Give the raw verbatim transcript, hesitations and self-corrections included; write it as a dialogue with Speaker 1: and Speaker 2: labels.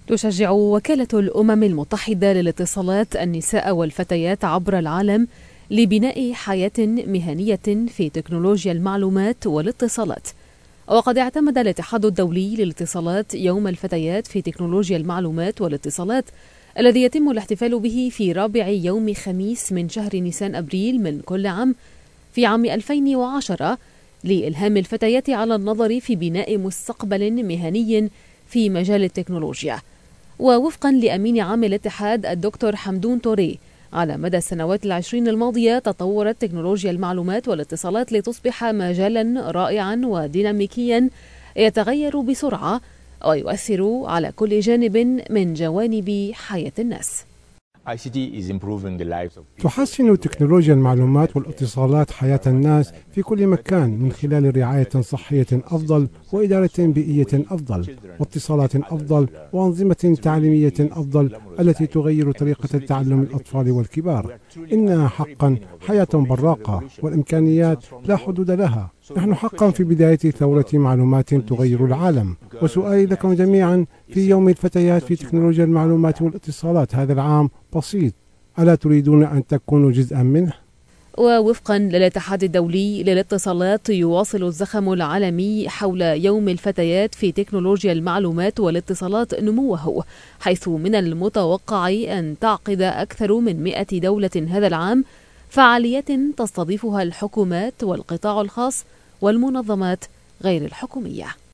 Speaker 1: تشجع وكالة الأمم المتحدة للاتصالات النساء والفتيات عبر العالم لبناء حياة مهنية في تكنولوجيا المعلومات والاتصالات. وقد اعتمد الاتحاد الدولي للاتصالات يوم الفتيات في تكنولوجيا المعلومات والاتصالات الذي يتم الاحتفال به في رابع يوم خميس من شهر نيسان أبريل من كل عام في عام ألفين وعشرة لإلهام الفتيات على النظر في بناء مستقبل مهني في مجال التكنولوجيا. ووفقا لأمين عام الاتحاد الدكتور حمدون توري، على مدى السنوات العشرين الماضية تطورت تكنولوجيا المعلومات والاتصالات لتصبح مجالا رائعا وديناميكيا يتغير بسرعة ويؤثر على كل جانب من جوانب حياة الناس.
Speaker 2: تحسن تكنولوجيا المعلومات والاتصالات حياة الناس في كل مكان من خلال رعاية صحية أفضل وإدارة بيئية أفضل واتصالات أفضل وأنظمة تعليمية أفضل التي تغير طريقة تعلم الأطفال والكبار. إنها حقا حياة براقة والإمكانيات لا حدود لها. نحن حقا في بداية ثورة معلومات تغير العالم. وسؤالي لكم جميعا في يوم الفتيات في تكنولوجيا المعلومات والاتصالات هذا العام بسيط: ألا تريدون أن تكونوا جزءا منه؟
Speaker 1: ووفقا للاتحاد الدولي للاتصالات، يواصل الزخم العالمي حول يوم الفتيات في تكنولوجيا المعلومات والاتصالات نموه، حيث من المتوقع أن تعقد أكثر من مئة دولة هذا العام فعاليات تستضيفها الحكومات والقطاع الخاص والمنظمات غير الحكومية.